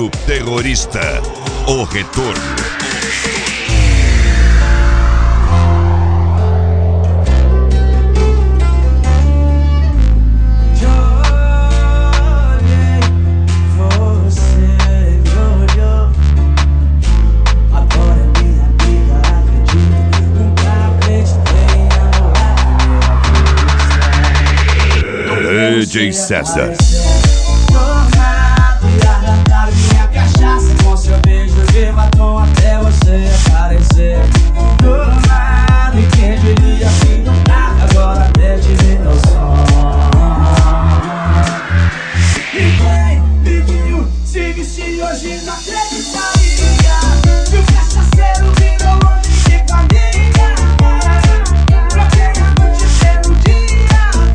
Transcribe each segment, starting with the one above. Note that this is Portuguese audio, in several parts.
Saveiro Terrorista, o retorno. DJ César. Tornado e arrancar minha cachaça com seu beijo de batom até você aparecer. Tornado e quem diria que do nada agora até te ver no som. E quem me viu se vestir hoje não acreditaria que o cachaceiro virou homem de família. Troquei a noite pelo dia.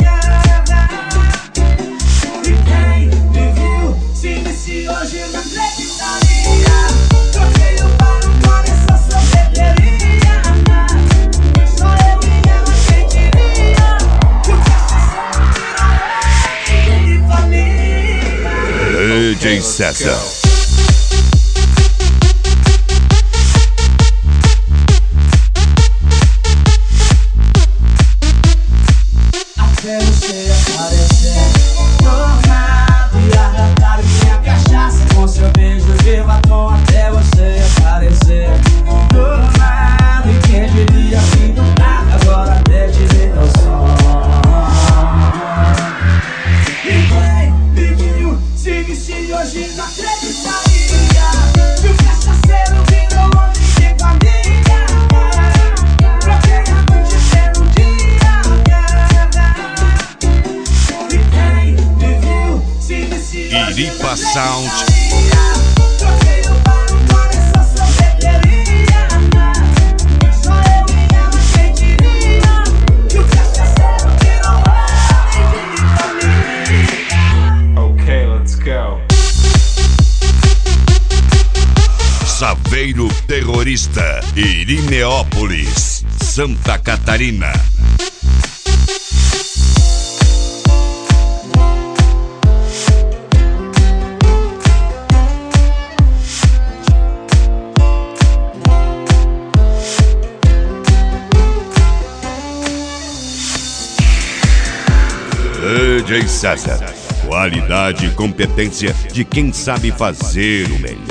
Hoje não acreditaria. Troquei o pano por essa sorveteria. Só eu e ela quem diria que o cachaceiro virou de família. DJ César. Até você aparecer. Tornado e arrancar minha cachaça com seu beijo de batom até você aparecer. Tornado e quem diria que do nada agora até te ver no som. E quem me viu se vestir hoje não acreditaria que o cachaceiro virou homem de família. Troquei a noite pelo dia. E quem me viu se vestir hoje Iripa Sound. troquei o pano por essa sorveteria. Só eu e ela quem diria que o cachaceiro virou homem de família. Okay, let's go. Saveiro Terrorista, Irineópolis, Santa Catarina. DJ César, qualidade e competência de quem sabe fazer o melhor.